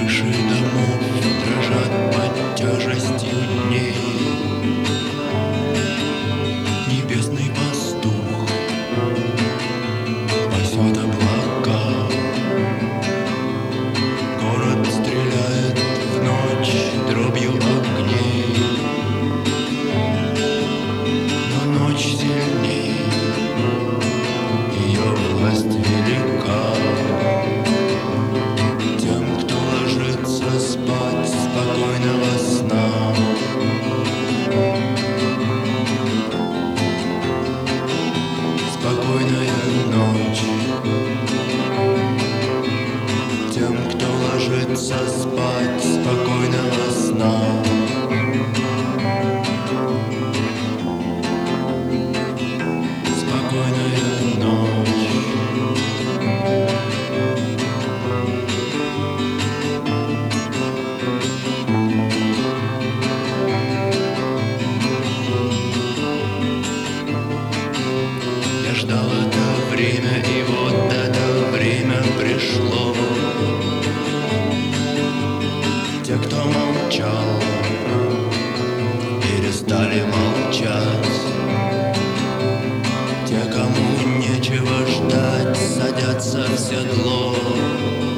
Крыши домов дрожат под тяжестью дней. Небесный пастух пасет облака. Город стреляет в ночь дробью огней. Но ночь сильней, ее власть велика. Тем, кто ложится спать, спокойного сна. Спокойная ночь. Тем, кто ложится спать, спокойного сна. Спокойная ночь. Я ждал это время, и вот это время пришло. Те, кто молчал, перестали молчать. Те, кому нечего ждать, садятся в седло.